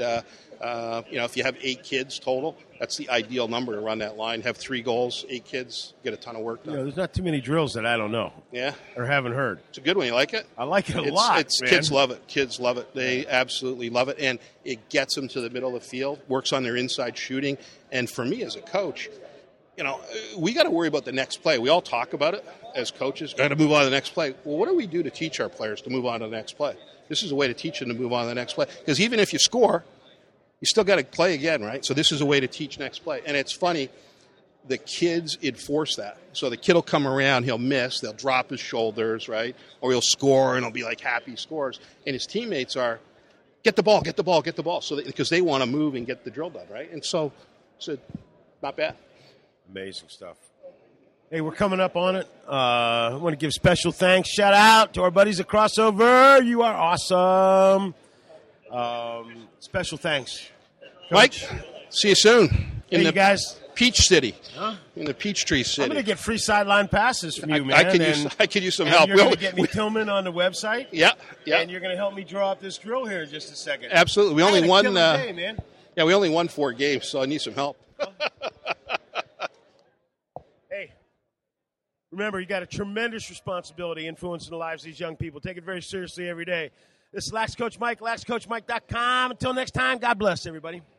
if you have 8 kids total, that's the ideal number to run that line. Have 3 goals, 8 kids, get a ton of work done. There's not too many drills that I don't know. Yeah. Or haven't heard. It's a good one. You like it? I like it a lot, man. Kids love it. Kids love it. They absolutely love it. And it gets them to the middle of the field, works on their inside shooting. And for me as a coach, we got to worry about the next play. We all talk about it as coaches. Got to move on to the next play. Well, what do we do to teach our players to move on to the next play? This is a way to teach them to move on to the next play. Because even if you score, you still got to play again, right? So this is a way to teach next play. And it's funny, the kids enforce that. So the kid will come around, he'll miss, they'll drop his shoulders, right? Or he'll score, and he'll be like happy scores. And his teammates are, get the ball. So because they want to move and get the drill done, right? And so not bad. Amazing stuff. Hey, we're coming up on it. I want to give special thanks, shout out to our buddies at Crossover. You are awesome. Special thanks, Coach. Mike. See you soon. Hey, you guys. Peach City. Huh? In the Peachtree City. I'm going to get free sideline passes from you, man. I could use some help. You're going to get me Tillman on the website. Yeah. And you're going to help me draw up this drill here in just a second. Absolutely. We only won. Day, man. Yeah, we only won 4 games, so I need some help. Remember, you got a tremendous responsibility influencing the lives of these young people. Take it very seriously every day. This is Lax Coach Mike, laxcoachmike.com. Until next time, God bless everybody.